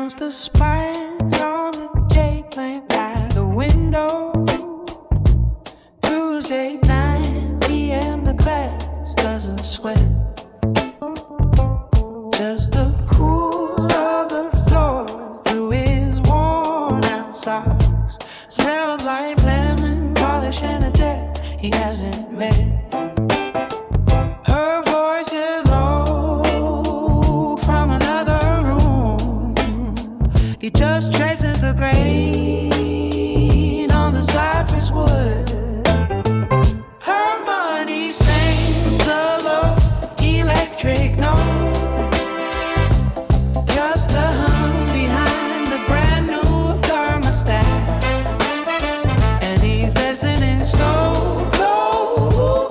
counts the spies on the J plane by the window. Tuesday night, PM, the class doesn't sweat. Just the cool of the floor through his worn out socks. Smells like lemon polish and a debt he hasn't met. Her voice is low from another room. He just traces the grain on the cypress wood. Her money sings a low electric note. Just the hum behind the brand new thermostat. And he's listening so close.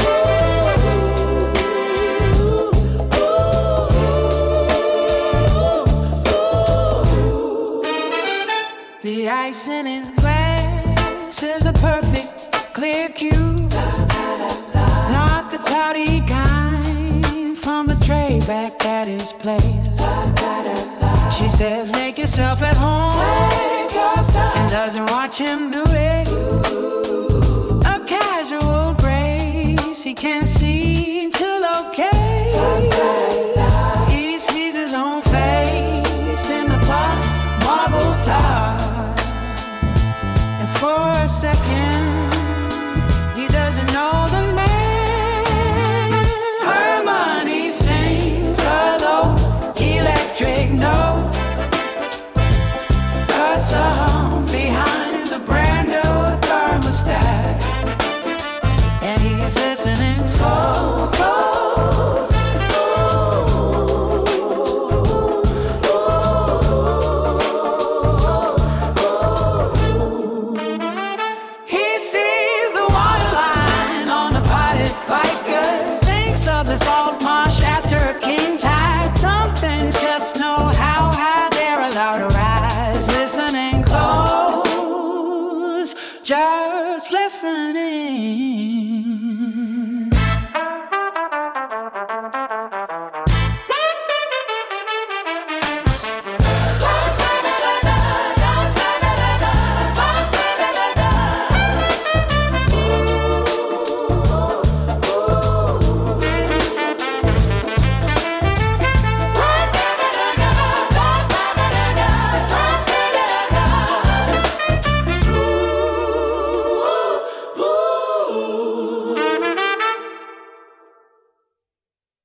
The ice in his glass is a perfect clear cube. Not the cloudy kind from the tray back at his place. She says make yourself at home and doesn't watch him do it. A casual grace he can't seem to locate.